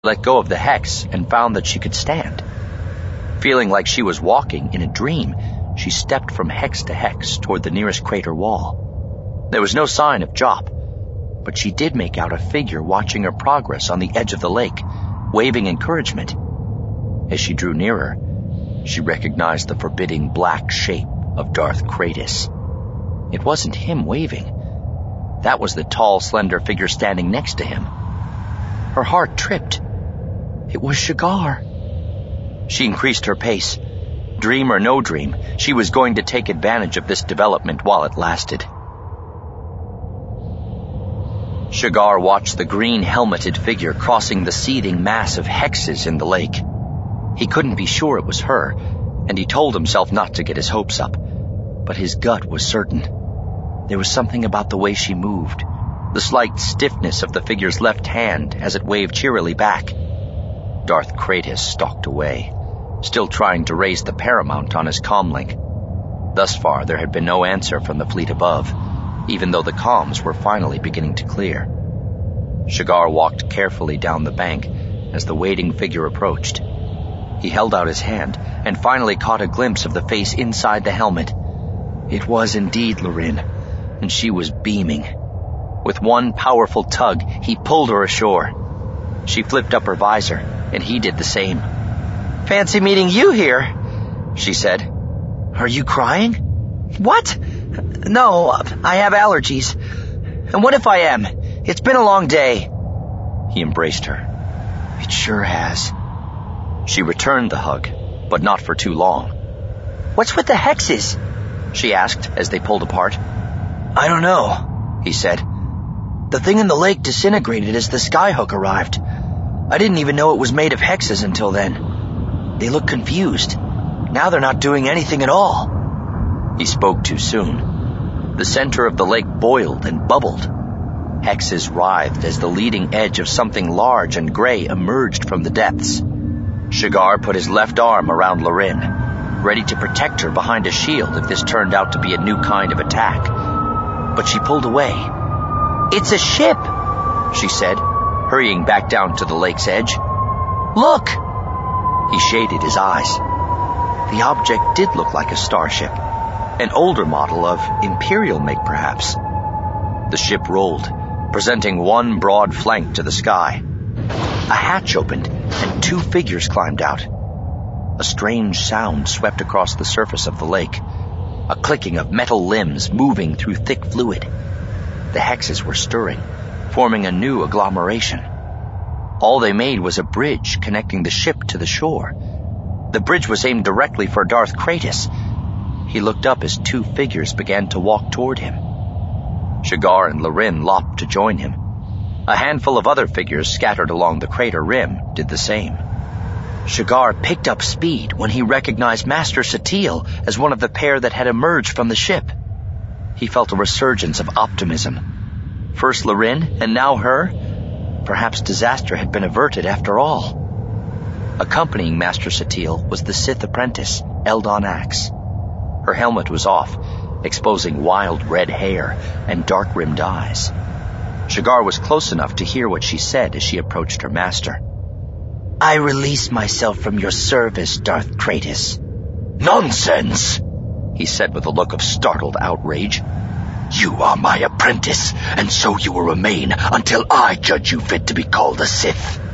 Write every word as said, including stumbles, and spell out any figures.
let go of the hex and found that she could stand. Feeling like she was walking in a dream, she stepped from hex to hex toward the nearest crater wall. There was no sign of Jop, but she did make out a figure watching her progress on the edge of the lake, waving encouragement. As she drew nearer, she recognized the forbidding black shape of Darth Kratos. It wasn't him waving. That was the tall, slender figure standing next to him. Her heart tripped. It was Shigar. She increased her pace. Dream or no dream, she was going to take advantage of this development while it lasted. Shigar watched the green-helmeted figure crossing the seething mass of hexes in the lake. He couldn't be sure it was her, and he told himself not to get his hopes up, but his gut was certain. There was something about the way she moved, the slight stiffness of the figure's left hand as it waved cheerily back. Darth Kratos stalked away, still trying to raise the paramount on his comlink. Thus far, there had been no answer from the fleet above, even though the comms were finally beginning to clear. Shigar walked carefully down the bank as the waiting figure approached. He held out his hand and finally caught a glimpse of the face inside the helmet. It was indeed Loryn, and she was beaming. With one powerful tug, he pulled her ashore. She flipped up her visor, and he did the same. "Fancy meeting you here," she said. "Are you crying?" "What? No, I have allergies. And what if I am? It's been a long day." He embraced her. "It sure has." She returned the hug, but not for too long. "What's with the hexes?" she asked as they pulled apart. "I don't know," he said. "The thing in the lake disintegrated as the skyhook arrived. I didn't even know it was made of hexes until then. They look confused. Now they're not doing anything at all." He spoke too soon. The center of the lake boiled and bubbled. Hexes writhed as the leading edge of something large and gray emerged from the depths. Shigar put his left arm around Loryn, ready to protect her behind a shield if this turned out to be a new kind of attack. But she pulled away. "It's a ship," she said, hurrying back down to the lake's edge. "Look!" He shaded his eyes. The object did look like a starship, an older model of Imperial make, perhaps. The ship rolled, presenting one broad flank to the sky. A hatch opened, and two figures climbed out. A strange sound swept across the surface of the lake, a clicking of metal limbs moving through thick fluid. The hexes were stirring, forming a new agglomeration. All they made was a bridge connecting the ship to the shore. The bridge was aimed directly for Darth Kratos. He looked up as two figures began to walk toward him. Shigar and Loryn lopped to join him. A handful of other figures scattered along the crater rim did the same. Shigar picked up speed when he recognized Master Satele as one of the pair that had emerged from the ship. He felt a resurgence of optimism. First Loryn, and now her. Perhaps disaster had been averted after all. Accompanying Master Satele was the Sith apprentice, Eldon Axe. Her helmet was off, exposing wild red hair and dark-rimmed eyes. Shigar was close enough to hear what she said as she approached her master. "I release myself from your service, Darth Kratos." "Nonsense!" he said with a look of startled outrage. "You are my apprentice, and so you will remain until I judge you fit to be called a Sith."